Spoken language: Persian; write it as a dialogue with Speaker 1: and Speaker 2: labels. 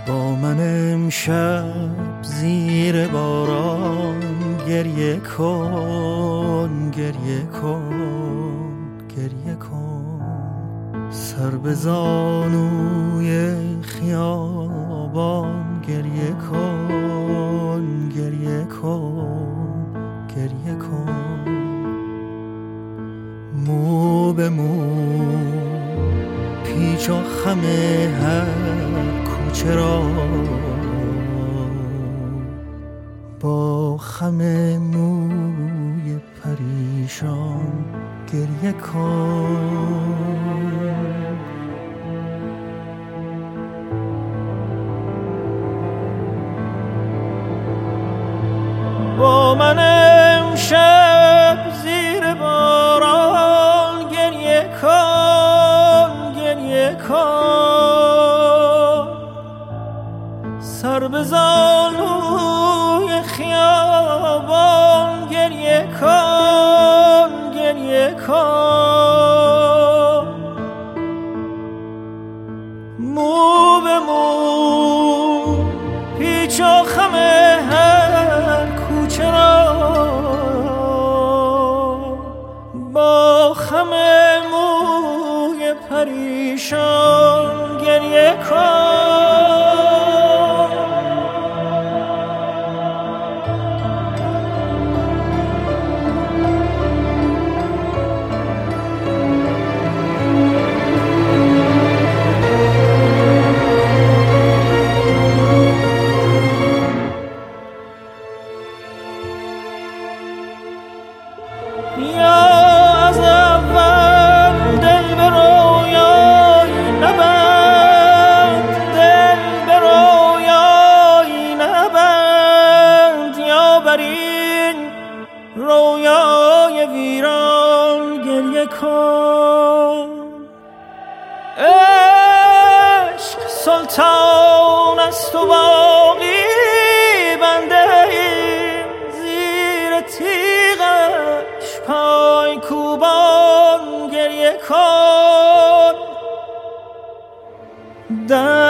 Speaker 1: با من امشب زیر باران گریه کن، گریه کن، گریه کن. سر به زانوی خیابان گریه کن، گریه کن، گریه کن. مو به مو پیچ و خم هر کوچه را با خم موی پریشان گریه کن. با من امشب زیر باران گریه کن، گریه کن. سر به زانوی خیابان گریه کن، گریه کن. مو به مو پیچ و خم هر کوچه را با خم موی پریشان گریه کن. رویای ویران گریه کن. عشق سلطان است و باقی بنده زیر تیغش پای کوبان گریه کن.